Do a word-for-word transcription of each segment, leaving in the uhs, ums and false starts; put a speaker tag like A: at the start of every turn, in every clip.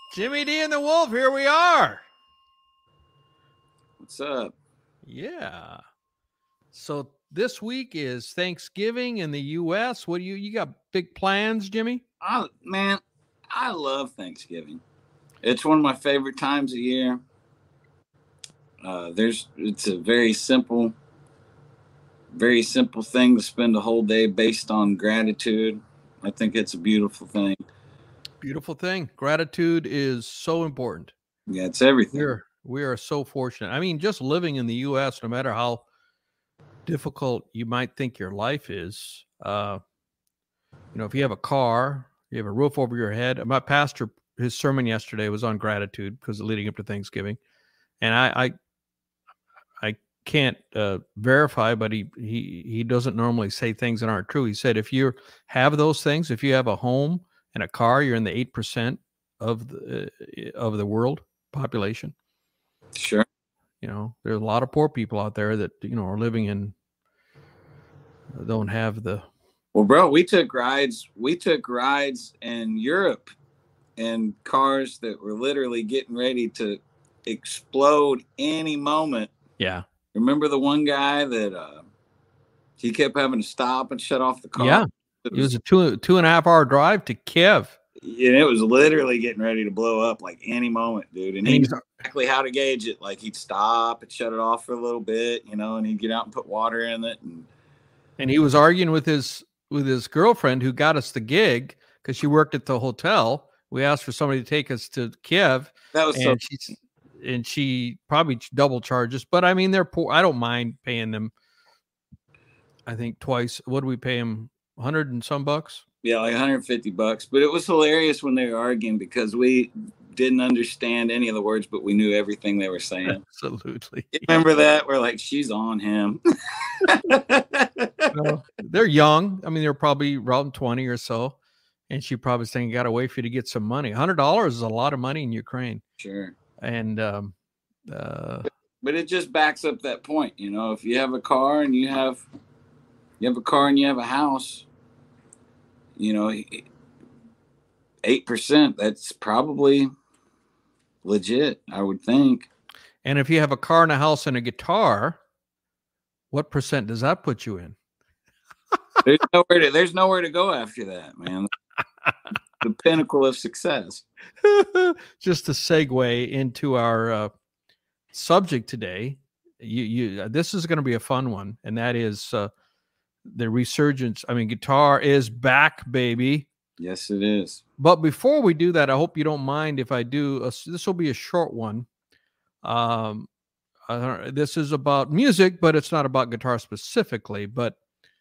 A: Jimmy D and the Wolf, here we are.
B: What's up?
A: Yeah. So this week is Thanksgiving in the U S. What do you you got big plans, Jimmy?
B: I, man, I love Thanksgiving. It's one of my favorite times of year. Uh, there's it's a very simple, very simple thing to spend a whole day based on gratitude. I think it's a beautiful thing.
A: Beautiful thing. Gratitude is so important.
B: Yeah, it's everything.
A: We're we are so fortunate. I mean, just living in the U S, no matter how difficult you might think your life is, uh, you know, if you have a car, you have a roof over your head. My pastor, his sermon yesterday was on gratitude because leading up to Thanksgiving, and I, I I can't uh, verify, but he he he doesn't normally say things that aren't true. He said if you have those things, if you have a home and a car, you're in the eight percent of the uh, of the world population.
B: Sure.
A: You know, there's a lot of poor people out there that you know are living in uh, don't have the.
B: Well, bro, we took rides. We took rides in Europe in cars that were literally getting ready to explode any moment.
A: Yeah.
B: Remember the one guy that uh, he kept having to stop and shut off the car?
A: Yeah. It was, it was a two two and a half hour drive to Kiev.
B: And it was literally getting ready to blow up like any moment, dude. And, and he knew exactly how to gauge it. Like he'd stop and shut it off for a little bit, you know, and he'd get out and put water in it. And
A: and he was arguing with his with his girlfriend who got us the gig because she worked at the hotel. We asked for somebody to take us to Kiev.
B: That was
A: and
B: so.
A: She's, and she probably double charges, but I mean they're poor. I don't mind paying them. I think twice. What do we pay them? A hundred and some bucks.
B: Yeah, like one hundred fifty bucks. But it was hilarious when they were arguing because we didn't understand any of the words, but we knew everything they were saying.
A: Absolutely.
B: You remember that? We're like, she's on him.
A: Well, they're young. I mean, they're probably around twenty or so. And she probably saying, got to wait for you to get some money. one hundred dollars is a lot of money in Ukraine.
B: Sure.
A: And, um, uh,
B: but, but it just backs up that point. You know, if you have a car and you have, you have a car and you have a house, you know, eight percent, that's probably legit, I would think.
A: And if you have a car and a house and a guitar, what percent does that put you in?
B: There's nowhere to, there's nowhere to go after that, man. The pinnacle of success.
A: Just a segue into our uh, subject today. You, you, uh, this is going to be a fun one, and that is uh, the resurgence. I mean, guitar is back, baby.
B: Yes, it is.
A: But before we do that, I hope you don't mind if I do. A, this will be a short one. Um, uh, this is about music, but it's not about guitar specifically. But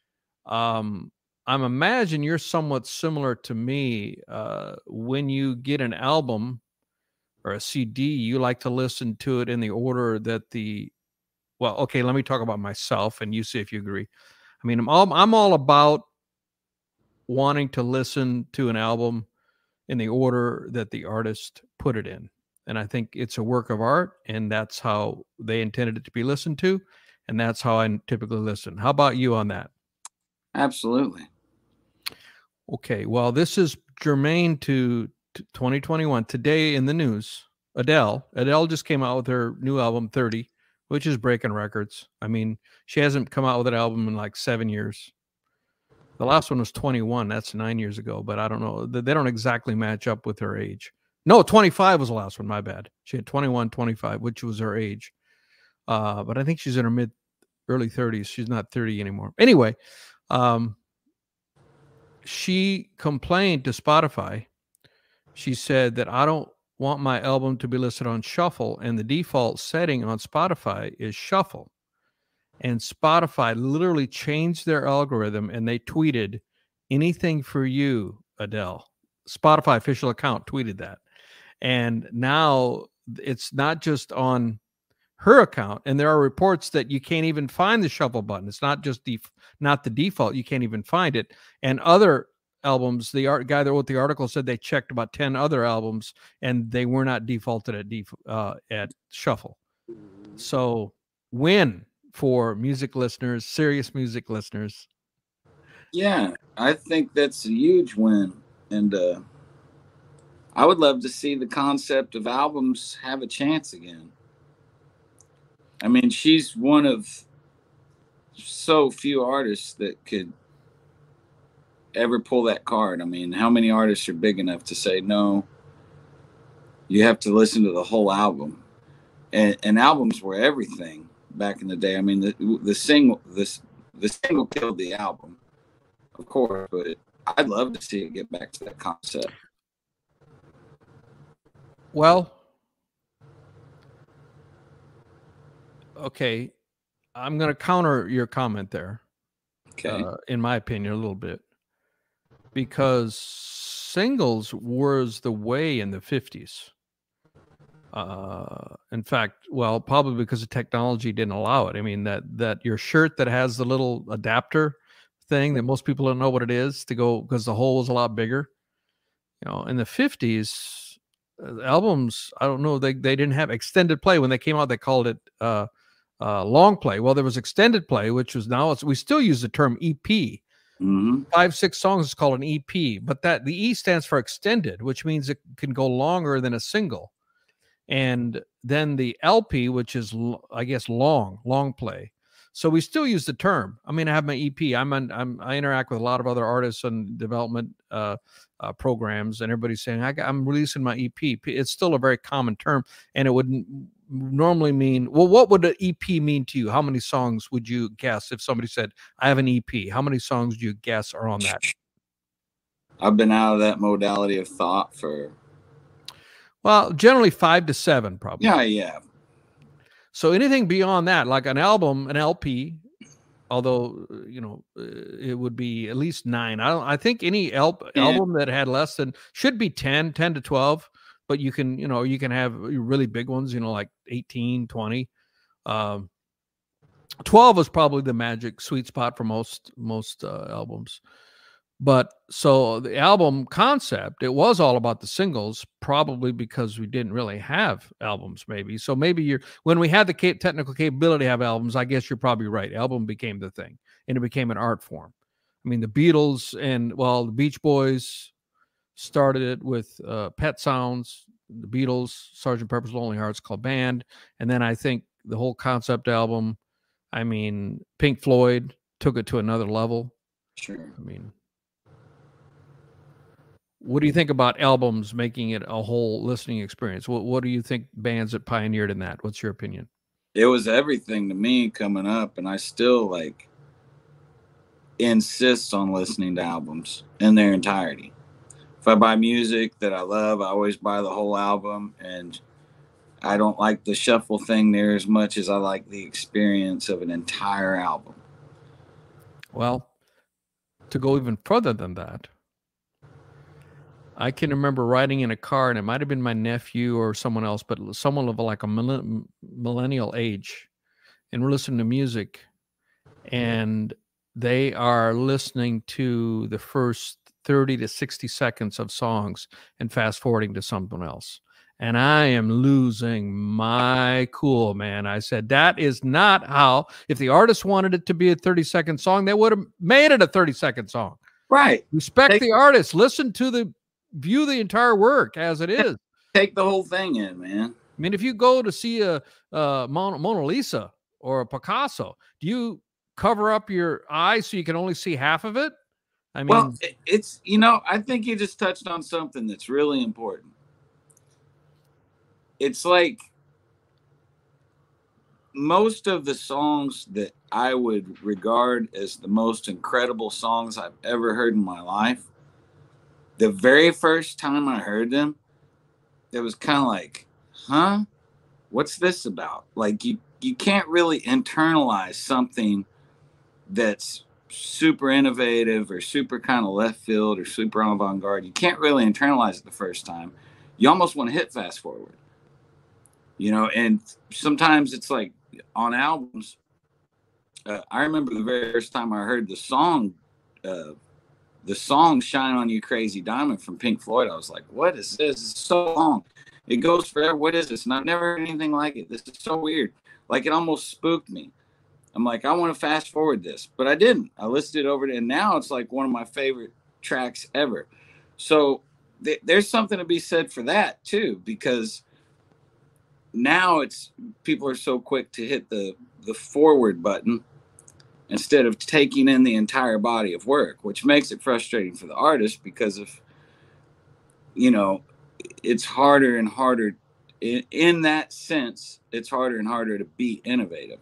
A: um, I'm imagine you're somewhat similar to me. Uh, when you get an album or a C D, you like to listen to it in the order that the. Well, okay, let me talk about myself, and you see if you agree. I mean, I'm all I'm all about wanting to listen to an album in the order that the artist put it in. And I think it's a work of art, and that's how they intended it to be listened to, and that's how I typically listen. How about you on that?
B: Absolutely.
A: Okay, well, this is germane to, to twenty twenty-one. Today in the news, Adele. Adele just came out with her new album, thirty, which is breaking records. I mean, she hasn't come out with an album in like seven years. The last one was twenty-one. That's nine years ago, but I don't know. They don't exactly match up with her age. No, twenty-five was the last one. My bad. She had twenty-one, twenty-five, which was her age. Uh, but I think she's in her mid, early thirties. She's not thirty anymore. Anyway, um, she complained to Spotify. She said that I don't want my album to be listed on shuffle, and the default setting on Spotify is shuffle. And Spotify literally changed their algorithm, and they tweeted, "Anything for you, Adele." Spotify official account tweeted that. And now it's not just on her account. And there are reports that you can't even find the shuffle button. It's not just the, not the default. You can't even find it. And other albums, the art guy that wrote the article said they checked about ten other albums and they were not defaulted at def, uh, at shuffle. So win for music listeners, serious music listeners.
B: Yeah, I think that's a huge win. And uh, I would love to see the concept of albums have a chance again. I mean, she's one of so few artists that could ever pull that card. I mean, how many artists are big enough to say, no, you have to listen to the whole album? And, and albums were everything back in the day. I mean, the, the single, this, the single killed the album, of course, but it, I'd love to see it get back to that concept.
A: Well, okay, I'm going to counter your comment there.
B: Okay.
A: Uh, in my opinion, a little bit, because singles was the way in the fifties. Uh, in fact, well, probably because the technology didn't allow it. I mean, that that your shirt that has the little adapter thing that most people don't know what it is to go, because the hole was a lot bigger. You know, in the fifties, uh, albums, I don't know, they they didn't have extended play. When they came out, they called it uh, uh, long play. Well, there was extended play, which was now it's, we still use the term E P.
B: Mm-hmm.
A: Five, six songs is called an E P, but that the E stands for extended, which means it can go longer than a single. And then the L P, which is, I guess, long, long play. So we still use the term. I mean, I have my E P. I'm, on, I'm I interact with a lot of other artists and development uh, uh, programs, and everybody's saying I, I'm releasing my E P. It's still a very common term, and it would normally mean, well, what would an E P mean to you? How many songs would you guess if somebody said I have an E P? How many songs do you guess are on that?
B: I've been out of that modality of thought for.
A: Well, generally five to seven, probably.
B: Yeah, yeah.
A: So anything beyond that, like an album, an L P, although, you know, it would be at least nine. I don't. I think any el-
B: Yeah.
A: album that had less than should be ten, ten to twelve. But you can, you know, you can have really big ones, you know, like eighteen, twenty. Um, twelve is probably the magic sweet spot for most most uh, albums. But so the album concept, it was all about the singles, probably because we didn't really have albums, maybe. So maybe you're, when we had the cap- technical capability to have albums, I guess you're probably right. Album became the thing, and it became an art form. I mean, the Beatles and, well, the Beach Boys started it with uh, Pet Sounds, the Beatles, Sergeant Pepper's Lonely Hearts Club Band. And then I think the whole concept album, I mean, Pink Floyd took it to another level.
B: Sure.
A: I mean, what do you think about albums making it a whole listening experience? What What do you think bands that pioneered in that? What's your opinion?
B: It was everything to me coming up, and I still like insist on listening to albums in their entirety. If I buy music that I love, I always buy the whole album, and I don't like the shuffle thing there as much as I like the experience of an entire album.
A: Well, to go even further than that, I can remember riding in a car, and it might have been my nephew or someone else, but someone of like a millennial age, and we're listening to music, and they are listening to the first thirty to sixty seconds of songs and fast forwarding to something else. And I am losing my cool, man. I said, that is not how, if the artist wanted it to be a thirty second song, they would have made it a thirty second song.
B: Right.
A: Respect
B: Take,
A: the artist. Listen to the, view the entire work as it is.
B: Take the whole thing in, man.
A: I mean, if you go to see a, a Mona, Mona Lisa or a Picasso, do you cover up your eyes so you can only see half of it? I mean,
B: well, it's, you know, I think you just touched on something that's really important. It's like most of the songs that I would regard as the most incredible songs I've ever heard in my life, the very first time I heard them, it was kind of like, huh? What's this about? Like, you, you can't really internalize something that's super innovative or super kind of left field or super avant-garde. You can't really internalize it the first time. You almost want to hit fast forward. You know, and sometimes it's like on albums, uh, I remember the very first time I heard the song, uh, the song Shine On You Crazy Diamond from Pink Floyd. I was like, what is this? It's so long. It goes forever. What is this? And I've never heard anything like it. This is so weird. Like, it almost spooked me. I'm like, I want to fast forward this, but I didn't. I listened it over to, and now it's like one of my favorite tracks ever. So th- there's something to be said for that too, because now it's people are so quick to hit the the forward button instead of taking in the entire body of work, which makes it frustrating for the artist because of, you know, it's harder and harder in, in that sense, it's harder and harder to be innovative.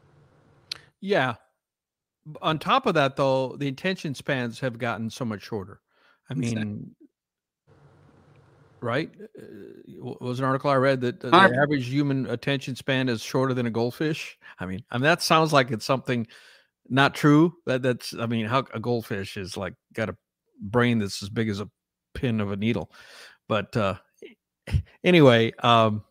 A: Yeah. On top of that, though, the attention spans have gotten so much shorter. I mean, exactly. Right? Uh, was an article I read that the, the average human attention span is shorter than a goldfish. I mean, I mean that sounds like it's something not true. That that's I mean, how a goldfish is like got a brain that's as big as a pin of a needle. But uh, anyway, um,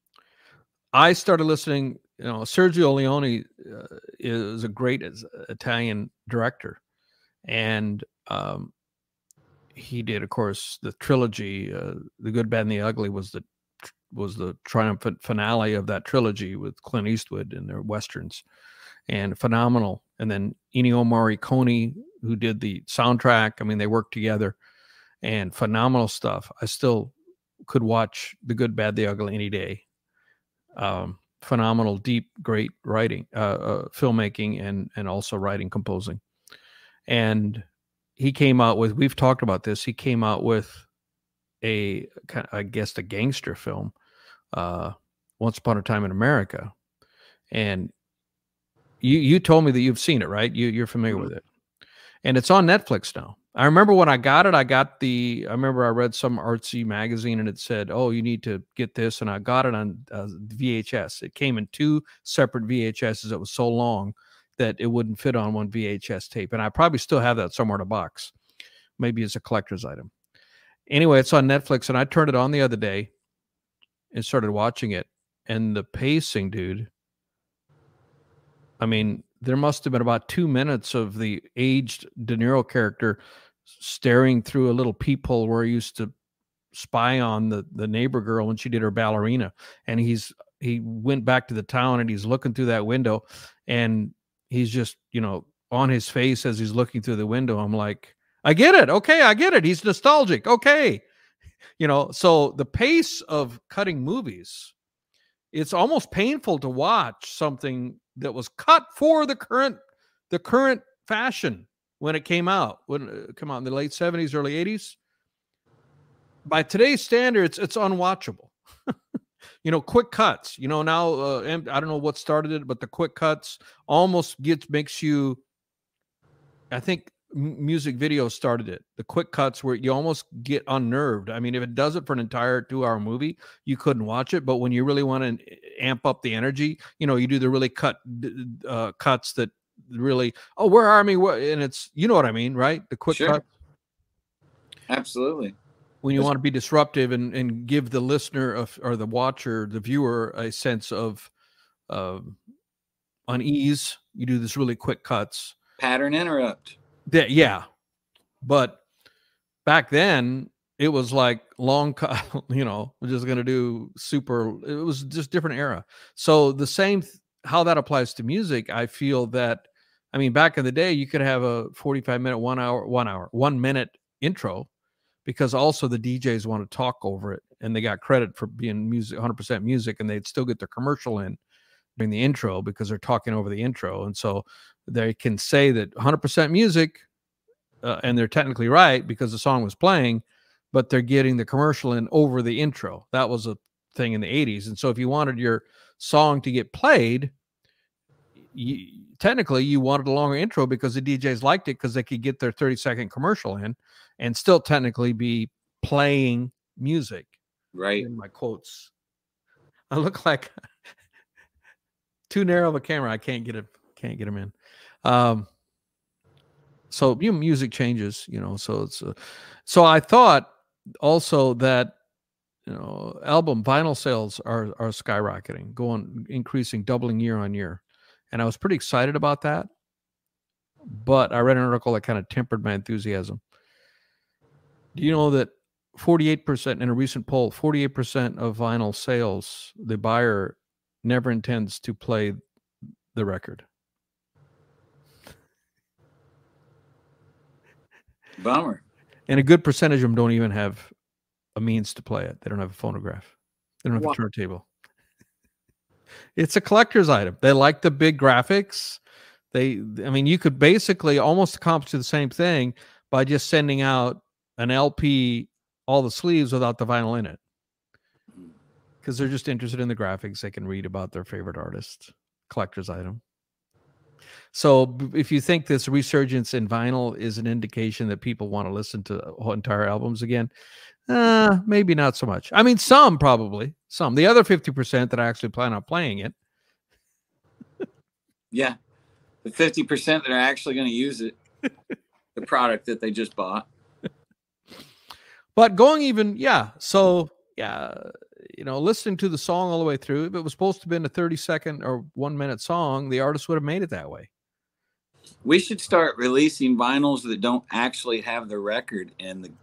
A: I started listening. You know, Sergio Leone uh, is a great Italian director, and um, he did, of course, the trilogy. Uh, the Good, Bad, and the Ugly was the was the triumphant finale of that trilogy with Clint Eastwood and their westerns, and phenomenal. And then Ennio Morricone, who did the soundtrack. I mean, they worked together, and phenomenal stuff. I still could watch The Good, Bad, the Ugly any day. Um, phenomenal, deep, great writing, uh, uh, filmmaking, and and also writing, composing. And he came out with, we've talked about this, he came out with a, I guess, a gangster film, uh, Once Upon a Time in America. And you you told me that you've seen it, right? You, you're familiar mm-hmm. with it. And it's on Netflix now. I remember when I got it, I got the, I remember I read some artsy magazine and it said, oh, you need to get this. And I got it on uh, V H S. It came in two separate V H S's. It was so long that it wouldn't fit on one V H S tape. And I probably still have that somewhere in a box. Maybe it's a collector's item. Anyway, it's on Netflix, and I turned it on the other day and started watching it. And the pacing, dude, I mean, there must have been about two minutes of the aged De Niro character staring through a little peephole where he used to spy on the, the neighbor girl when she did her ballerina. And he's he went back to the town, and he's looking through that window, and he's just, you know, on his face as he's looking through the window. I'm like, I get it. Okay, I get it. He's nostalgic. Okay. You know, so the pace of cutting movies, it's almost painful to watch something that was cut for the current the current fashion when it came out, when it came out in the late seventies, early eighties. By today's standards, it's unwatchable. You know, quick cuts, you know, now, uh, I don't know what started it, but the quick cuts almost gets, makes you, I think music videos started it. The quick cuts where you almost get unnerved. I mean, if it does it for an entire two hour movie, you couldn't watch it. But when you really want to amp up the energy, you know, you do the really cut uh, cuts that really, oh, where are me? And it's, you know what I mean, right? The quick
B: sure.
A: cut.
B: Absolutely.
A: When you want to be disruptive and, and give the listener of, or the watcher, the viewer, a sense of uh, unease, you do this really quick cuts.
B: Pattern interrupt.
A: That, yeah. But back then, it was like long cut, you know, we're just going to do super, it was just different era. So the same, how that applies to music, I feel that, I mean, back in the day, you could have a forty-five minute, one hour, one hour, one minute intro, because also the D Js want to talk over it, and they got credit for being music, one hundred percent music, and they'd still get their commercial in during the intro because they're talking over the intro. And so they can say that one hundred percent music, uh, and they're technically right because the song was playing, but they're getting the commercial in over the intro. That was a thing in the eighties. And so if you wanted your song to get played, you, technically you wanted a longer intro because the D Js liked it because they could get their thirty second commercial in and still technically be playing music.
B: Right.
A: In my quotes, I look like too narrow of a camera. I can't get it. Can't get them in. Um, so you know, music changes, you know, so it's, uh, so I thought also that, you know, album vinyl sales are, are skyrocketing, going, increasing, doubling year on year. And I was pretty excited about that, but I read an article that kind of tempered my enthusiasm. Do you know that forty-eight percent in a recent poll, forty-eight percent of vinyl sales, the buyer never intends to play the record?
B: Bummer.
A: And a good percentage of them don't even have a means to play it. They don't have a phonograph. They don't have
B: What?
A: a turntable. It's a collector's item. They like the big graphics. They, I mean, you could basically almost accomplish the same thing by just sending out an L P, all the sleeves without the vinyl in it. Because they're just interested in the graphics. They can read about their favorite artist. Collector's item. So if you think this resurgence in vinyl is an indication that people want to listen to entire albums again, uh, maybe not so much. I mean, some probably. Some. The other fifty percent that I actually plan on playing it.
B: Yeah. The fifty percent that are actually going to use it. The product that they just bought.
A: But going even, yeah. So, yeah, you know, listening to the song all the way through, if it was supposed to have been a thirty second or one minute song, the artist would have made it that way.
B: We should start releasing vinyls that don't actually have the record in the...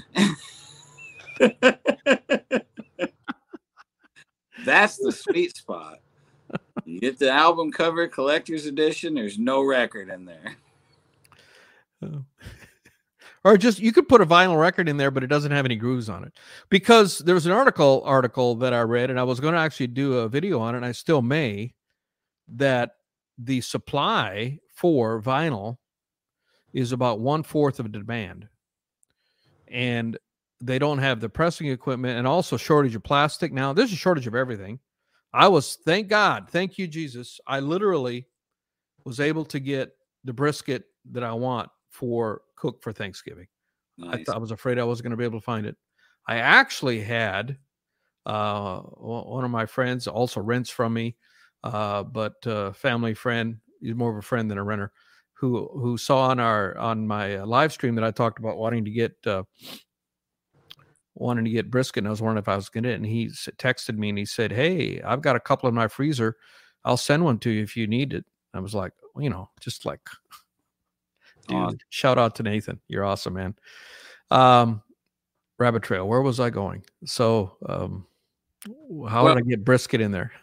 B: That's the sweet spot. You get the album cover, collector's edition, there's no record in there.
A: Oh. Or just, you could put a vinyl record in there, but it doesn't have any grooves on it. Because there was an article article that I read, and I was going to actually do a video on it, and I still may, that the supply for vinyl is about one-fourth of the demand. And they don't have the pressing equipment, and also shortage of plastic. Now, there's a shortage of everything. I was, thank God, thank you, Jesus, I literally was able to get the brisket that I want for cook for Thanksgiving. Nice. I, th- I was afraid I wasn't going to be able to find it. I actually had uh, one of my friends also rents from me, uh, but uh, family friend, he's more of a friend than a renter, who who saw on our on my live stream that I talked about wanting to get uh, wanting to get brisket, and I was wondering if I was going to get it. And he texted me and he said, "Hey, I've got a couple in my freezer. I'll send one to you if you need it." I was like, well, you know, just like, dude, awesome. Shout out to Nathan. You're awesome, man. Um, rabbit trail. Where was I going? So, um, how well, did I get brisket in there?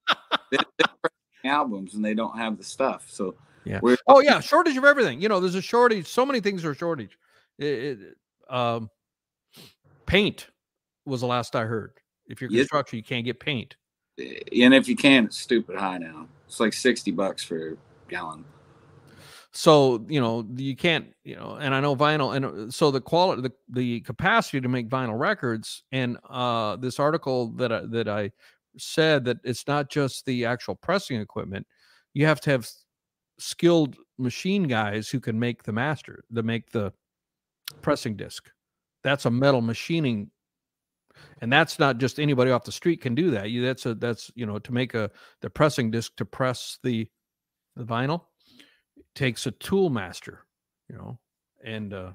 B: Albums and they don't have the stuff. So
A: yeah. We're- oh yeah. Shortage of everything. You know, there's a shortage. So many things are a shortage. It, it, um, paint was the last I heard. If you're construction, yes. You can't get paint.
B: And if you can, it's stupid high now. It's like sixty bucks for a gallon.
A: So, you know, you can't, you know, and I know vinyl, and so the quality, the, the capacity to make vinyl records, and uh, this article that I, that I said that it's not just the actual pressing equipment. You have to have skilled machine guys who can make the master, to make the pressing disc. That's a metal machining. And that's not just anybody off the street can do that. You that's a that's you know to make a the pressing disc, to press the the vinyl, it takes a tool master, you know, and uh,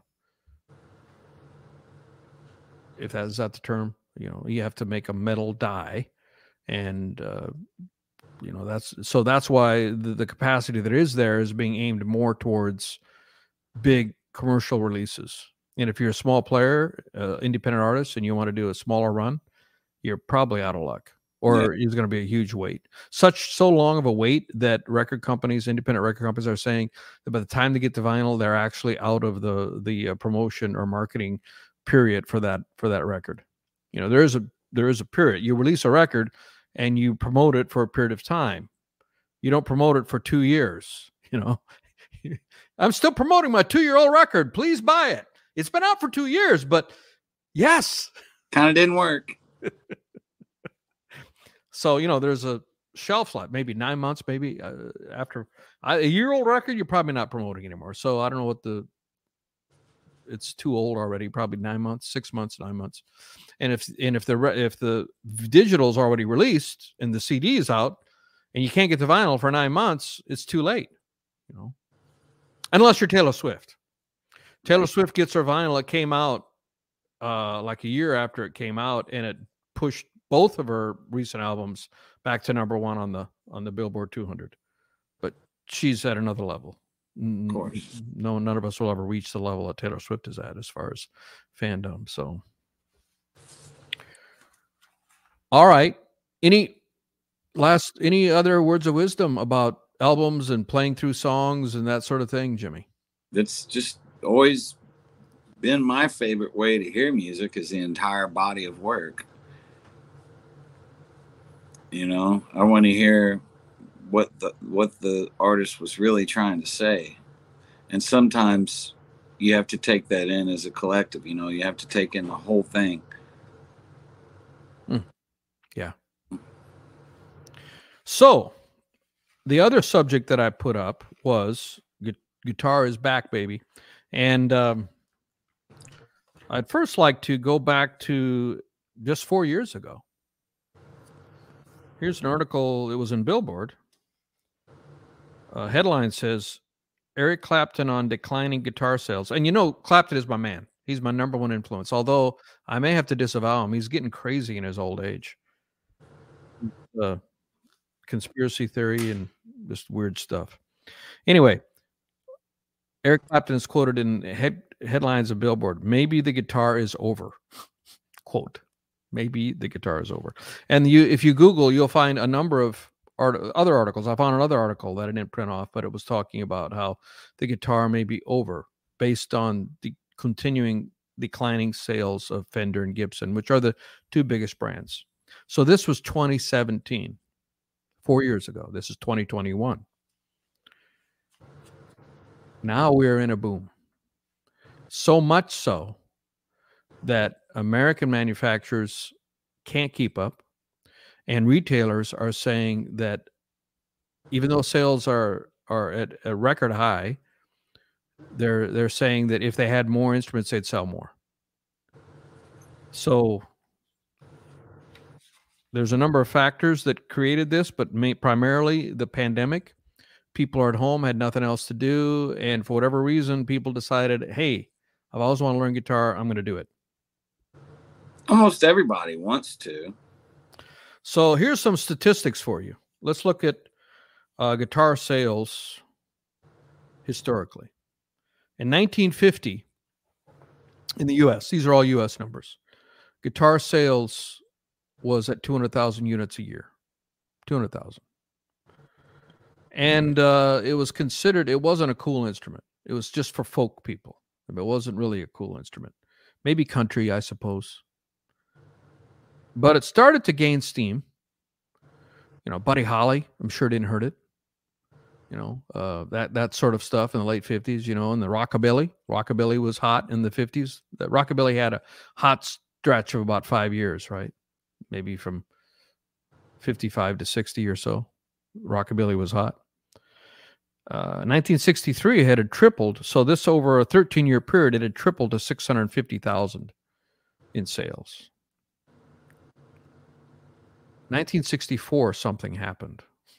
A: if that is that the term, you know, you have to make a metal die, and uh, you know that's so that's why the, the capacity that is there is being aimed more towards big commercial releases. And if you're a small player, uh, independent artist, and you want to do a smaller run, you're probably out of luck, or yeah. It's going to be a huge wait. Such so long of a wait that record companies, independent record companies, are saying that by the time they get to vinyl, they're actually out of the the uh, promotion or marketing period for that for that record. You know, there is a there is a period. You release a record and you promote it for a period of time. You don't promote it for two years. You know, I'm still promoting my two-year-old record. Please buy it. It's been out for two years, but yes.
B: Kind of didn't work.
A: So, you know, there's a shelf life, maybe nine months, maybe uh, after uh, a year-old record, you're probably not promoting anymore. So I don't know what the, it's too old already, probably nine months, six months, nine months. And if, and if the, if the digital is already released and the C D is out and you can't get the vinyl for nine months, it's too late, you know, unless you're Taylor Swift. Taylor Swift gets her vinyl. It came out uh, like a year after it came out, and it pushed both of her recent albums back to number one on the on the Billboard two hundred. But she's at another level.
B: Of course,
A: no, none of us will ever reach the level that Taylor Swift is at as far as fandom. So, all right. Any last any other words of wisdom about albums and playing through songs and that sort of thing, Jimmy?
B: That's just. Always been my favorite way to hear music is the entire body of work. You know, I want to hear what the what the artist was really trying to say. And sometimes you have to take that in as a collective, you know, you have to take in the whole thing.
A: Mm. Yeah. So the other subject that I put up was gu- guitar is back, baby. And um, I'd first like to go back to just four years ago. Here's an article. It was in Billboard. Uh, headline says, Eric Clapton on declining guitar sales. And you know, Clapton is my man. He's my number one influence. Although I may have to disavow him. He's getting crazy in his old age. Uh, conspiracy theory and just weird stuff. Anyway, Eric Clapton is quoted in head, headlines of Billboard. Maybe the guitar is over. Quote. Maybe the guitar is over. And you, if you Google, you'll find a number of art, other articles. I found another article that I didn't print off, but it was talking about how the guitar may be over based on the continuing declining sales of Fender and Gibson, which are the two biggest brands. So this was twenty seventeen, four years ago. This is twenty twenty-one. Now we're in a boom. So much so that American manufacturers can't keep up, and retailers are saying that even though sales are are at a record high, they're they're saying that if they had more instruments, they'd sell more. So there's a number of factors that created this, but may, primarily the pandemic. People are at home, had nothing else to do, and for whatever reason, people decided, hey, I've always wanted to learn guitar, I'm going to do it.
B: Almost everybody wants to.
A: So here's some statistics for you. Let's look at uh, guitar sales historically. In nineteen fifty, in the U S, these are all U S numbers, guitar sales was at two hundred thousand units a year. two hundred thousand. And uh, it was considered, it wasn't a cool instrument. It was just for folk people. It wasn't really a cool instrument. Maybe country, I suppose. But it started to gain steam. You know, Buddy Holly, I'm sure didn't hurt it. You know, uh, that that sort of stuff in the late fifties, you know, and the rockabilly. Rockabilly was hot in the fifties. That rockabilly had a hot stretch of about five years, right? Maybe from fifty-five to sixty or so. Rockabilly was hot. Uh, nineteen sixty-three, it had tripled. So this over a thirteen-year period, it had tripled to six hundred fifty thousand in sales. nineteen sixty-four, something happened.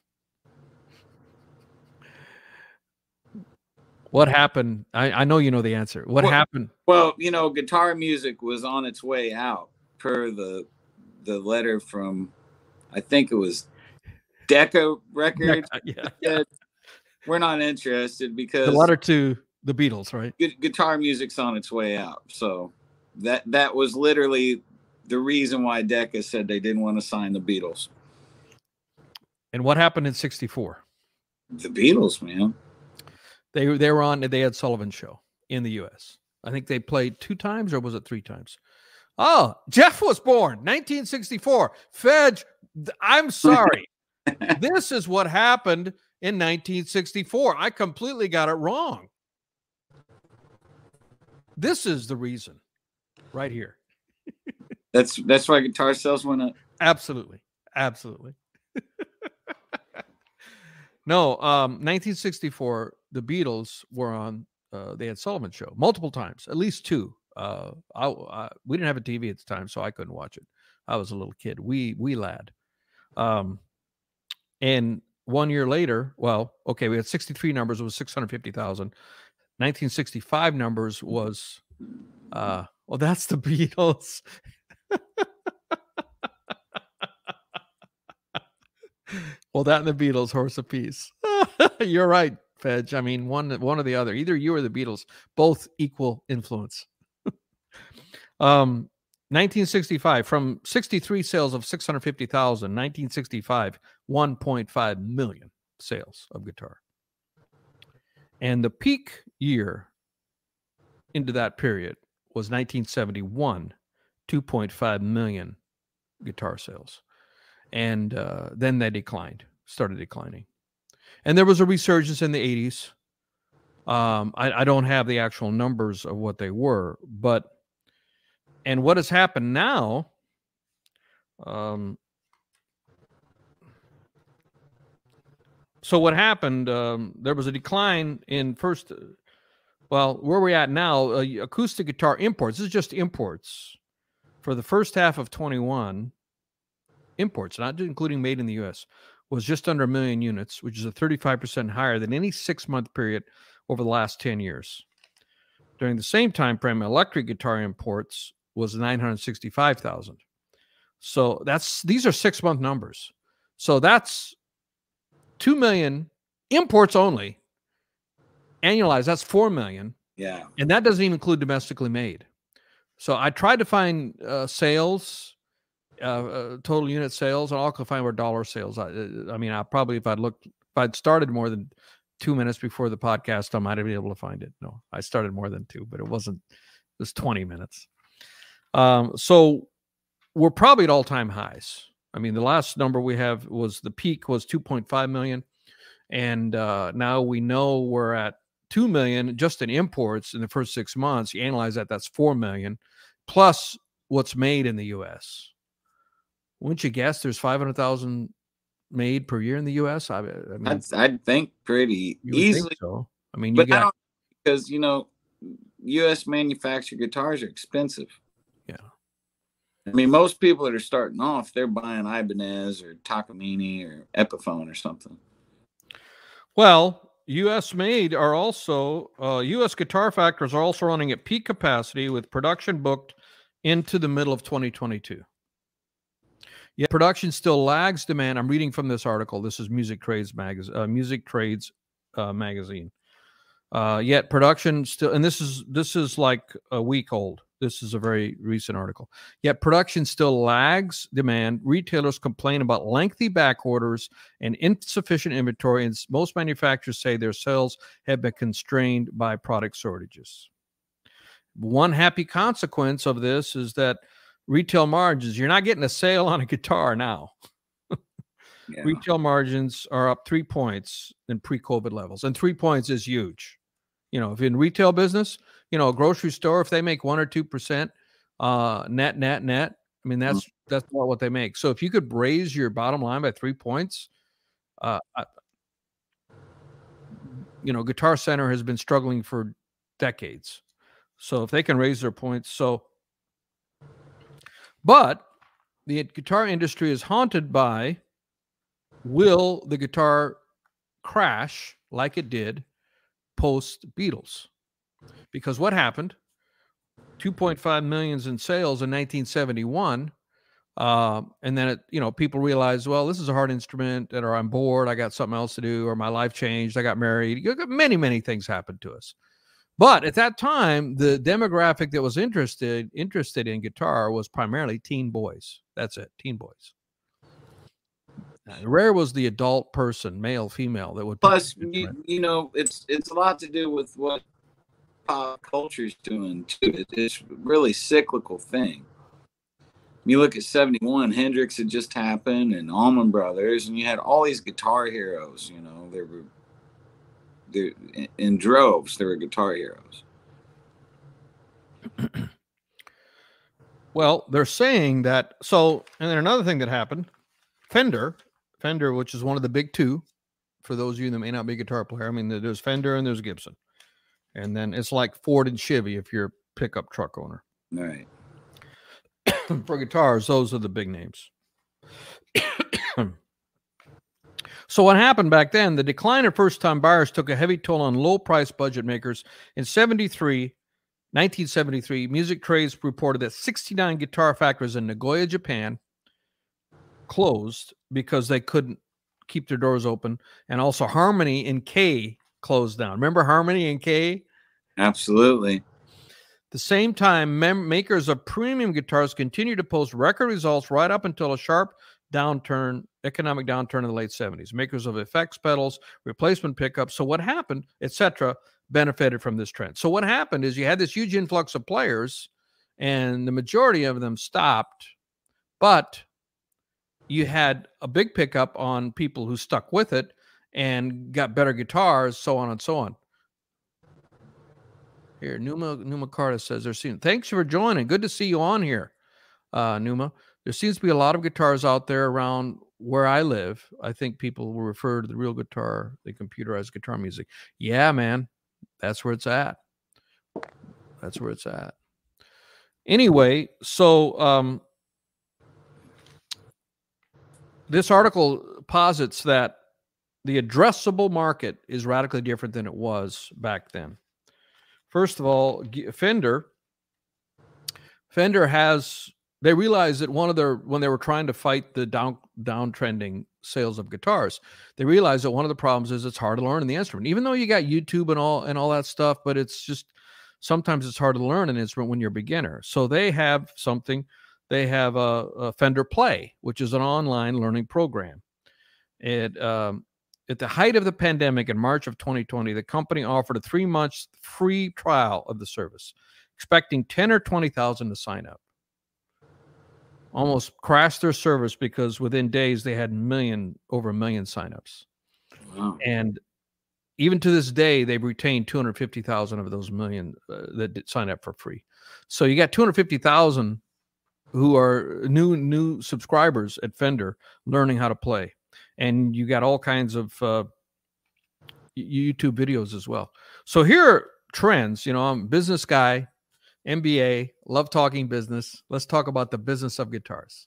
A: What happened? I, I know you know the answer. What
B: well,
A: happened?
B: Well, you know, guitar music was on its way out per the the letter from, I think it was Decca Records.
A: Yeah, yeah, yeah.
B: We're not interested because
A: the letter to the Beatles, right?
B: gu- guitar music's on its way out. So that that was literally the reason why Decca said they didn't want to sign the Beatles.
A: And what happened in sixty-four?
B: The Beatles, man.
A: They they were on the Ed Sullivan Show in the U S. I think they played two times, or was it three times? Oh, Jeff was born nineteen sixty-four. Fedge, I'm sorry. This is what happened in nineteen sixty-four. I completely got it wrong. This is the reason right here.
B: That's that's why guitar sales went up.
A: Absolutely. Absolutely. No, um, nineteen sixty-four, the Beatles were on uh, the Ed Sullivan Show multiple times, at least two. Uh, I, I, we didn't have a T V at the time, so I couldn't watch it. I was a little kid, wee wee lad. Um, and one year later, well, okay, we had sixty-three numbers. It was six hundred fifty thousand. nineteen sixty-five numbers was, uh, well, that's the Beatles. Well, that and the Beatles, horse apiece. You're right, Fedge. I mean, one one or the other. Either you or the Beatles, both equal influence. um, nineteen sixty-five, from sixty-three sales of six hundred fifty thousand, nineteen sixty-five, one point five million sales of guitar. And the peak year into that period was nineteen seventy-one, two point five million guitar sales. And uh, then they declined, started declining. And there was a resurgence in the eighties. Um, I, I don't have the actual numbers of what they were, but, and what has happened now, um, so what happened, um, there was a decline in first, well, where we're at now, uh, acoustic guitar imports, this is just imports, for the first half of twenty-one, imports, not including made in the U S, was just under a million units, which is a thirty-five percent higher than any six-month period over the last ten years. During the same time frame, electric guitar imports was nine hundred sixty-five thousand. So that's, these are six-month numbers. So that's two million imports only. Annualized, that's four million.
B: Yeah.
A: And that doesn't even include domestically made. So I tried to find uh, sales, uh, uh, total unit sales, and all I could find were dollar sales. I, I mean, I probably, if I'd looked, if I'd started more than two minutes before the podcast, I might have been able to find it. No, I started more than two, but it wasn't, it was twenty minutes. Um, so we're probably at all-time highs. I mean, the last number we have was, the peak was two point five million. And uh, now we know we're at two million just in imports in the first six months. You analyze that, that's four million plus what's made in the U S. Wouldn't you guess there's five hundred thousand made per year in the U S? I, I mean,
B: I'd, I'd think pretty
A: you would
B: easily.
A: think so. I mean, you
B: but
A: got,
B: because, you know, U S manufactured guitars are expensive.
A: Yeah.
B: I mean, most people that are starting off, they're buying Ibanez or Takamine or Epiphone or something.
A: Well, U S made are also, uh, U S guitar factories are also running at peak capacity with production booked into the middle of twenty twenty-two. Yet production still lags demand. I'm reading from this article. This is Music Trades magazine, uh, Music Trades uh, magazine. Uh, yet production still, and this is this is like a week old. This is a very recent article. Yet production still lags demand. Retailers complain about lengthy back orders and insufficient inventory, and most manufacturers say their sales have been constrained by product shortages. One happy consequence of this is that retail margins, you're not getting a sale on a guitar now.
B: Yeah.
A: Retail margins are up three points in pre-COVID levels, and three points is huge. You know, if in retail business, you know, a grocery store, if they make one or two percent uh, net, net, net, I mean, that's that's not what they make. So if you could raise your bottom line by three points, uh, I, you know, Guitar Center has been struggling for decades. So if they can raise their points, so. But the guitar industry is haunted by, will the guitar crash like it did post Beatles? Because what happened? two point five millions in sales in nineteen seventy-one. Uh, and then, it, you know, people realized, well, this is a hard instrument, or I'm bored, I got something else to do, or my life changed, I got married. Many, many things happened to us. But at that time, the demographic that was interested interested in guitar was primarily teen boys. That's it, teen boys. Now, rare was the adult person, male, female, that would.
B: Plus, you, you know, it's it's a lot to do with what pop culture is doing too. It, it's really cyclical thing. You look at seventy-one, Hendrix had just happened, and Allman Brothers, and you had all these guitar heroes. You know, they were. In droves, there were guitar heroes.
A: Well, they're saying that. So, and then another thing that happened, Fender, Fender, which is one of the big two, for those of you that may not be a guitar player. I mean, there's Fender and there's Gibson, and then it's like Ford and Chevy if you're a pickup truck owner.
B: Right.
A: For guitars, those are the big names. So what happened back then, the decline of first-time buyers took a heavy toll on low-price budget makers. In seventy-three, nineteen seventy-three, Music Trades reported that sixty-nine guitar factories in Nagoya, Japan closed because they couldn't keep their doors open. And also Harmony and Kay closed down. Remember Harmony and Kay?
B: Absolutely.
A: the same time, mem- makers of premium guitars continue to post record results right up until a sharp downturn, economic downturn in the late seventies. Makers of effects pedals, replacement pickups. So what happened, et cetera, benefited from this trend. So what happened is you had this huge influx of players, and the majority of them stopped, but you had a big pickup on people who stuck with it and got better guitars, so on and so on. Here, Numa Numa Carta says they're seeing. Thanks for joining. Good to see you on here, uh, Numa. There seems to be a lot of guitars out there around where I live. I think people will refer to the real guitar, the computerized guitar music. Yeah, man, that's where it's at. That's where it's at. Anyway, so um, this article posits that the addressable market is radically different than it was back then. First of all, Fender, Fender has, they realized that one of their, when they were trying to fight the down, downtrending sales of guitars, they realized that one of the problems is it's hard to learn in the instrument, even though you got YouTube and all, and all that stuff, but it's just, sometimes it's hard to learn an instrument when you're a beginner. So they have something, they have a, a Fender Play, which is an online learning program. It, um, At the height of the pandemic in March of twenty twenty, the company offered a three-month free trial of the service, expecting ten or twenty thousand to sign up. Almost crashed their service because within days they had million over a million signups. Wow. And even to this day, they've retained two hundred fifty thousand of those million uh, that did sign up for free. So you got two hundred fifty thousand who are new new subscribers at Fender learning how to play. And you got all kinds of uh, YouTube videos as well. So here are trends. You know, I'm a business guy, M B A, love talking business. Let's talk about the business of guitars.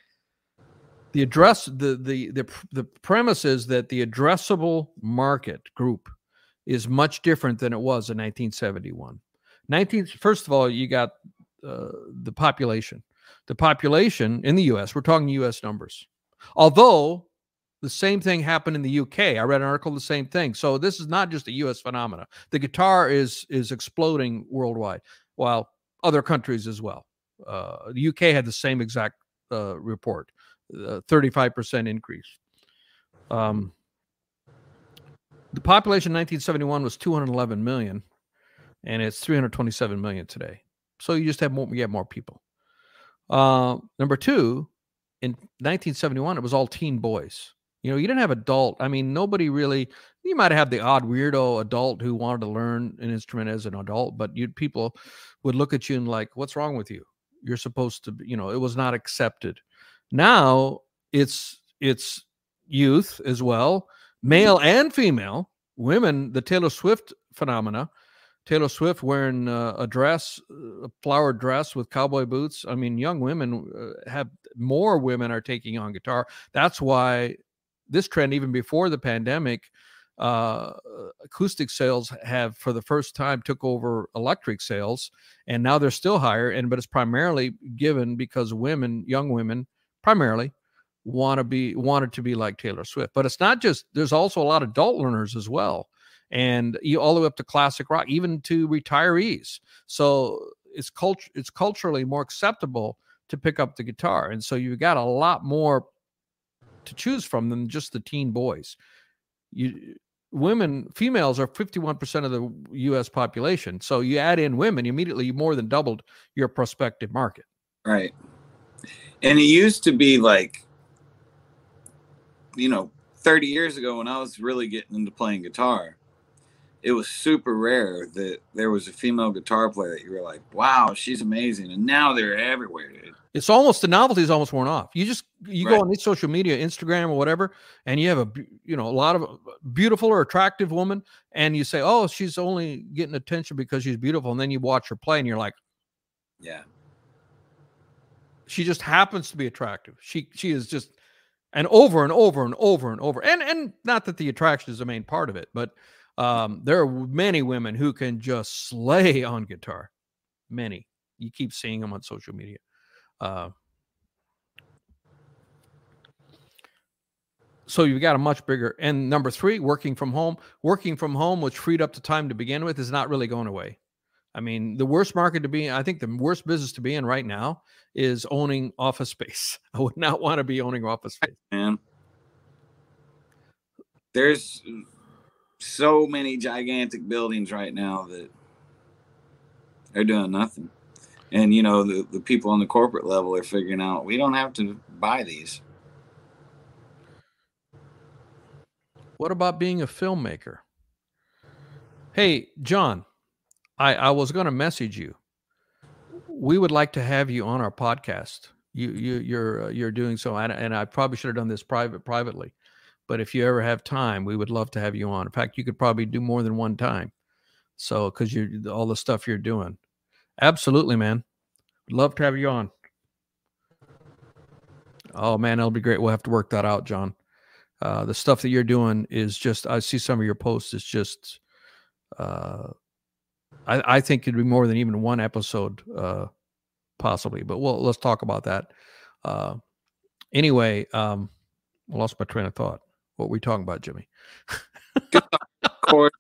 A: The address, the the the the premise is that the addressable market group is much different than it was in nineteen seventy-one. nineteen First of all, you got uh, the population. The population in the U S, we're talking U S numbers. Although the same thing happened in the U K. I read an article, the same thing. So this is not just a U S phenomena. The guitar is is exploding worldwide, while other countries as well. Uh, the U K had the same exact uh, report, uh, thirty-five percent increase. Um, the population in nineteen seventy-one was two hundred eleven million, and it's three hundred twenty-seven million today. So you just have more, you have more people. Uh, number two, in nineteen seventy-one, it was all teen boys. You know, you didn't have adult. I mean, nobody really, you might have the odd weirdo adult who wanted to learn an instrument as an adult, but you people would look at you and like, what's wrong with you? You're supposed to, you know, it was not accepted. Now it's, it's youth as well, male and female, women, the Taylor Swift phenomena, Taylor Swift wearing uh, a dress, a flowered dress with cowboy boots. I mean, young women uh, have, more women are taking on guitar. That's why this trend, even before the pandemic, uh, acoustic sales have, for the first time, took over electric sales, and now they're still higher. And but it's primarily given because women, young women, primarily want to be wanted to be like Taylor Swift. But it's not just. There's also a lot of adult learners as well, and you, all the way up to classic rock, even to retirees. So it's culture. It's culturally more acceptable to pick up the guitar, and so you've got a lot more to choose from than just the teen boys. You women, females are fifty-one percent of the U S population. So you add in women, immediately you more than doubled your prospective market.
B: Right. And it used to be like, you know, thirty years ago when I was really getting into playing guitar, it was super rare that there was a female guitar player that you were like, wow, she's amazing. And now they're everywhere, dude.
A: It's almost, the novelty is almost worn off. You just, you
B: Right.
A: go on social media, Instagram or whatever, and you have a, you know, a lot of beautiful or attractive woman, and you say, oh, she's only getting attention because she's beautiful. And then you watch her play and you're like,
B: yeah,
A: she just happens to be attractive. She, she is just, and over and over and over and over. And, and not that the attraction is the main part of it, but um, there are many women who can just slay on guitar. Many. You keep seeing them on social media. Uh, so you've got a much bigger, and number three, working from home. Working from home, which freed up the time to begin with, is not really going away. I mean, the worst market to be in, I think the worst business to be in right now is owning office space. I would not want to be owning office space.
B: Man, there's so many gigantic buildings right now that they're doing nothing. And, you know, the, the people on the corporate level are figuring out we don't have to buy these.
A: What about being a filmmaker? Hey, John, I, I was going to message you. We would like to have you on our podcast. You, you, you're, uh, you're doing so, and, and I probably should have done this private, privately. But if you ever have time, we would love to have you on. In fact, you could probably do more than one time. So, because you're all the stuff you're doing. Absolutely, man. Love to have you on. Oh, man, that'll be great. We'll have to work that out, John. Uh, the stuff that you're doing is just, I see some of your posts. It's just, uh, I, I think it'd be more than even one episode, uh, possibly. But well, let's talk about that. Uh, anyway, um, I lost my train of thought. What were we talking about, Jimmy?
B: Of course.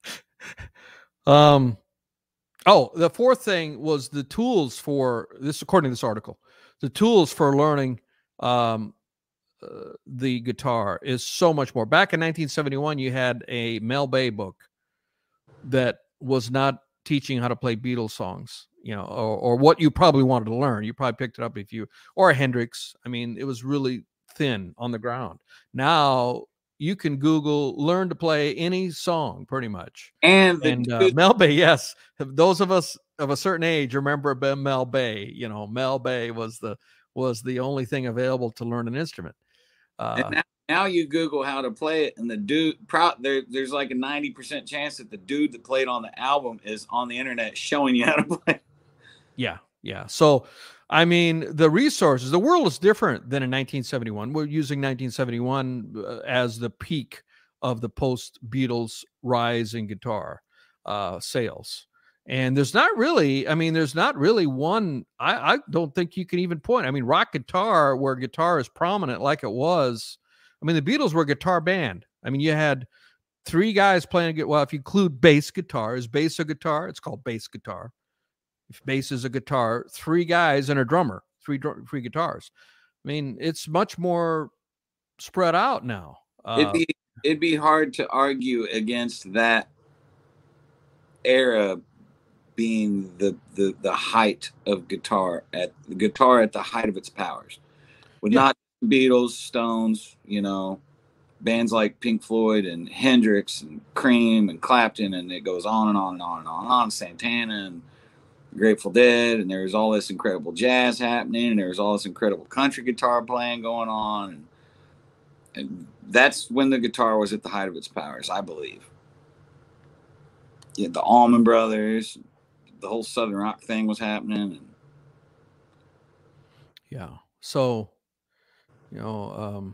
A: um, oh, the fourth thing was the tools for this, according to this article, the tools for learning um, uh, the guitar is so much more. Back in nineteen seventy-one, you had a Mel Bay book that was not teaching how to play Beatles songs, you know, or, or what you probably wanted to learn. You probably picked it up if you, or a Hendrix. I mean, it was really thin on the ground. Now you can Google learn to play any song pretty much.
B: And, the
A: and uh,
B: dude-
A: Mel Bay, yes, those of us of a certain age remember Mel Bay. You know, Mel Bay was the was the only thing available to learn an instrument. Uh,
B: and now, now you Google how to play it, and the dude, pro, there, there's like a ninety percent chance that the dude that played on the album is on the internet showing you how to play.
A: Yeah, yeah. So, I mean, the resources, the world is different than in nineteen seventy-one. We're using nineteen seventy-one uh, as the peak of the post-Beatles rise in guitar uh, sales. And there's not really, I mean, there's not really one, I, I don't think you can even point. I mean, rock guitar, where guitar is prominent like it was. I mean, the Beatles were a guitar band. I mean, you had three guys playing it. Well, if you include bass guitar, is bass a guitar? It's called bass guitar. If bass is a guitar, three guys and a drummer, three three guitars. I mean, it's much more spread out now. Uh,
B: It'd be it'd be hard to argue against that era being the the the height of guitar at the guitar at the height of its powers, with
A: Yeah.
B: not Beatles, Stones, you know, bands like Pink Floyd and Hendrix and Cream and Clapton, and it goes on and on and on and on and on. Santana and Grateful Dead, and there was all this incredible jazz happening, and there was all this incredible country guitar playing going on, and, and that's when the guitar was at the height of its powers, I believe. Yeah, the Allman Brothers, the whole Southern rock thing was happening, and
A: yeah. So, you know, um,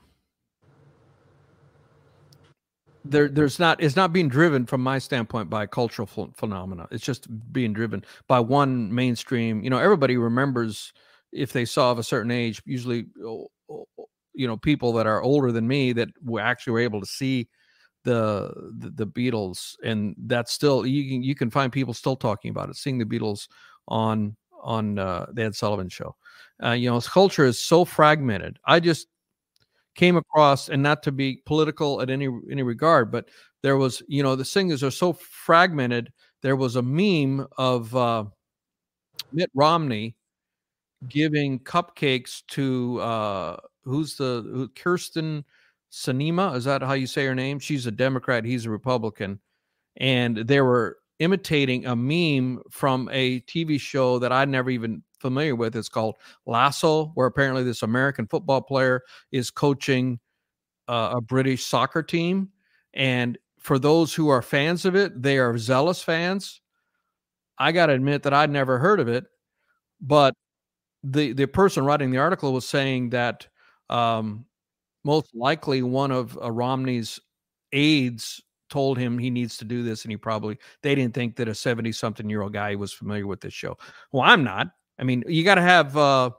A: there, there's not, it's not being driven from my standpoint by cultural ph- phenomena. It's just being driven by one mainstream. You know, everybody remembers, if they saw of a certain age, usually, you know, people that are older than me that were actually were able to see the, the the Beatles, and that's still, you can you can find people still talking about it, seeing the Beatles on on uh, the Ed Sullivan Show. Uh, you know, culture is so fragmented. I just came across, and not to be political at any any regard, but there was, you know, the singers are so fragmented. There was a meme of uh, Mitt Romney giving cupcakes to uh, who's the who, Kirsten Sinema, is that how you say her name? She's a Democrat, he's a Republican, and they were imitating a meme from a T V show that I'd never even familiar with. It's called Lasso, where apparently this American football player is coaching uh, a British soccer team, and for those who are fans of it, they are zealous fans. I got to admit that I'd never heard of it, but the the person writing the article was saying that um, most likely one of uh, Romney's aides told him he needs to do this, and he probably, they didn't think that a seventy something year old guy was familiar with this show. Well, I'm not. I mean, you got to have uh,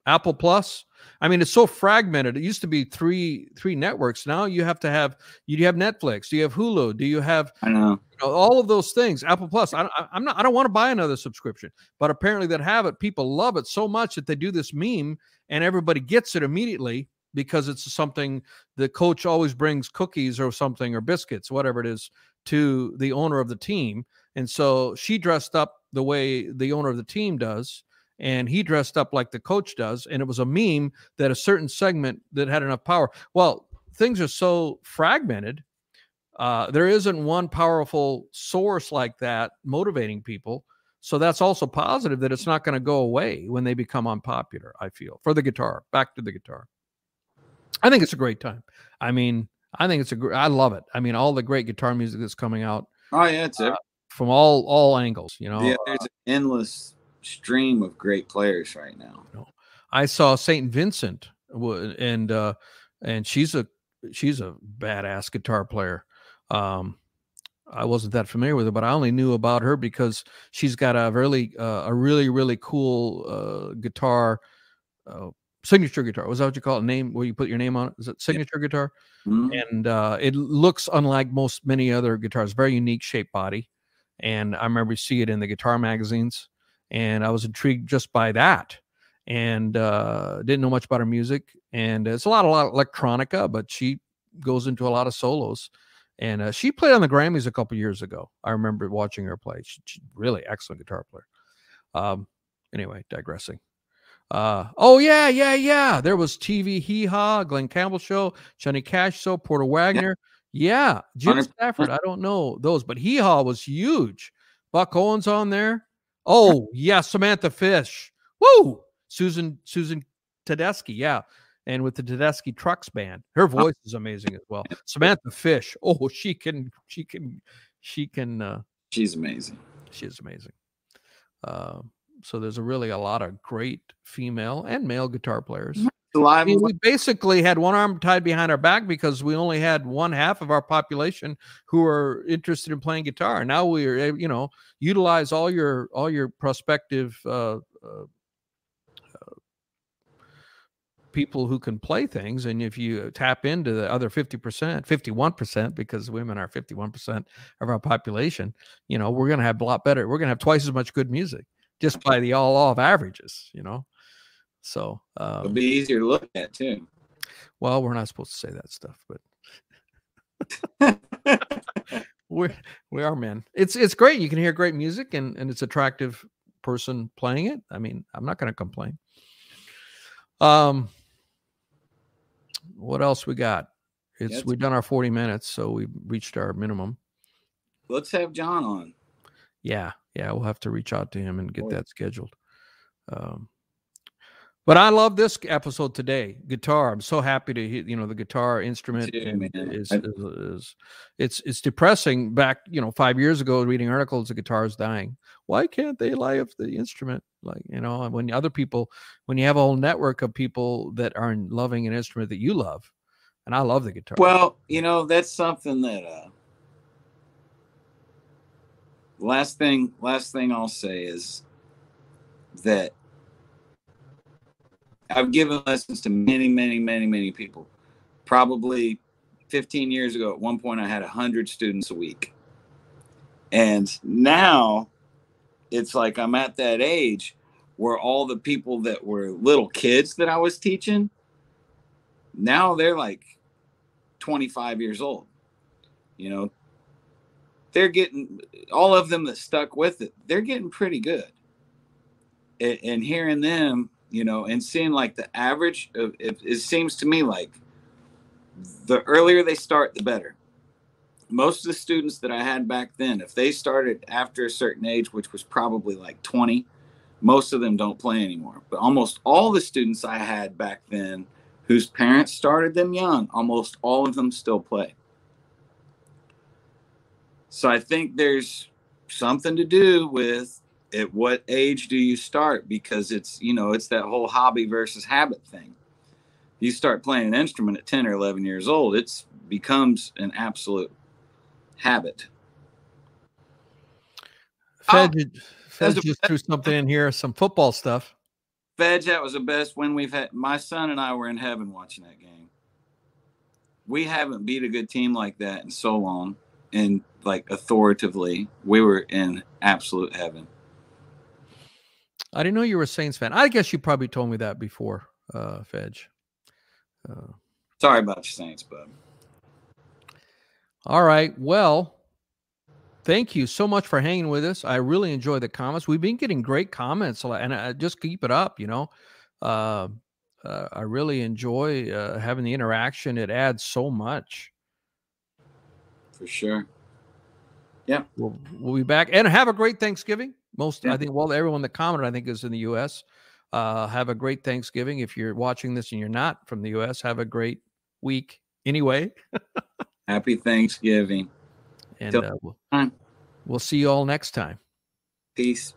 A: Apple Plus. I mean, it's so fragmented. It used to be three three networks. Now you have to have you have Netflix. Do you have Hulu? Do you have
B: I know.
A: You know, all of those things? Apple Plus. I, I, I'm not. I don't want to buy another subscription. But apparently, that have it. People love it so much that they do this meme, and everybody gets it immediately because it's something the coach always brings cookies or something or biscuits, whatever it is, to the owner of the team. And so she dressed up the way the owner of the team does, and he dressed up like the coach does, and it was a meme that a certain segment that had enough power. Well, things are so fragmented. Uh, there isn't one powerful source like that motivating people. So that's also positive that it's not going to go away when they become unpopular, I feel, for the guitar. Back to the guitar. I think it's a great time. I mean, I think it's a great, I love it. I mean, all the great guitar music that's coming out.
B: Oh, yeah, it's
A: uh, from all all angles, you know.
B: Yeah, there's an endless stream of great players right now.
A: You know, I saw Saint Vincent, and uh, and she's a she's a badass guitar player. Um, I wasn't that familiar with her, but I only knew about her because she's got a really uh, a really really cool uh, guitar, uh, signature guitar. Was that what you call it? Name where you put your name on it? Is it signature yeah. guitar? Mm-hmm. And uh, it looks unlike most many other guitars. Very unique shaped body. And I remember see it in the guitar magazines, and I was intrigued just by that, and uh, didn't know much about her music. And it's a lot, a lot of electronica, but she goes into a lot of solos. And uh, she played on the Grammys a couple years ago. I remember watching her play. She, she's really excellent guitar player. Um, anyway, digressing. Uh, oh yeah, yeah, yeah. There was T V Hee Haw, Glenn Campbell Show, Johnny Cash Show, Porter Wagner. Yeah. Yeah, Jim Stafford. I don't know those, but Hee Haw was huge. Buck Owens on there. Oh yeah, Samantha Fish. Woo! Susan Susan Tedeschi. Yeah, and with the Tedeschi Trucks Band, her voice is amazing as well. Samantha Fish. Oh, she can she can she can. Uh,
B: She's amazing.
A: She is amazing. Uh, so there's a really a lot of great female and male guitar players. I mean, we basically had one arm tied behind our back because we only had one half of our population who are interested in playing guitar. Now we are able, you know, utilize all your all your prospective uh, uh, uh, people who can play things, and if you tap into the other fifty percent, fifty-one percent, because women are fifty-one percent of our population, you know, we're going to have a lot better. We're going to have twice as much good music just by the all off averages, you know. So um,
B: it'll be easier to look at too.
A: Well, we're not supposed to say that stuff, but we we are men. It's it's great. You can hear great music, and and it's attractive person playing it. I mean, I'm not going to complain. Um, what else we got? It's yeah, we've done our forty minutes, so we reached our minimum.
B: Let's have John on.
A: Yeah, yeah, we'll have to reach out to him and get Boy. that scheduled. Um. But I love this episode today. Guitar. I'm so happy to hear, you know, the guitar instrument
B: too,
A: is, is, is it's it's depressing. Back, you know, five years ago, reading articles, the guitar is dying. Why can't they live the instrument? Like, you know, when other people, when you have a whole network of people that are loving an instrument that you love, and I love the guitar.
B: Well, you know, that's something that. Uh, last thing, last thing I'll say is that. I've given lessons to many, many, many, many people. Probably fifteen years ago, at one point, I had one hundred students a week. And now it's like I'm at that age where all the people that were little kids that I was teaching, now they're like twenty-five years old. You know, they're getting, all of them that stuck with it, they're getting pretty good. And, and hearing them, you know, and seeing like the average of it, it seems to me like the earlier they start, the better. Most of the students that I had back then, if they started after a certain age, which was probably like twenty, most of them don't play anymore. But almost all the students I had back then whose parents started them young, almost all of them still play. So I think there's something to do with at what age do you start? Because it's, you know, it's that whole hobby versus habit thing. You start playing an instrument at ten or eleven years old, it becomes an absolute habit.
A: Fed, oh, Fed just threw something in here, some football stuff.
B: Fedge, that was the best win we've had. My son and I were in heaven watching that game. We haven't beat a good team like that in so long, and like authoritatively, we were in absolute heaven.
A: I didn't know you were a Saints fan. I guess you probably told me that before, uh, Fedge. Uh,
B: Sorry about your Saints, bud.
A: All right. Well, thank you so much for hanging with us. I really enjoy the comments. We've been getting great comments, and uh, just keep it up. You know, uh, uh, I really enjoy uh, having the interaction. It adds so much.
B: For sure. Yeah.
A: We'll, we'll be back, and have a great Thanksgiving. Most, yeah. I think, well, everyone that commented, I think, is in the U S. Uh, have a great Thanksgiving. If you're watching this and you're not from the U S, have a great week anyway.
B: Happy Thanksgiving.
A: And uh, we'll, we'll see you all next time.
B: Peace.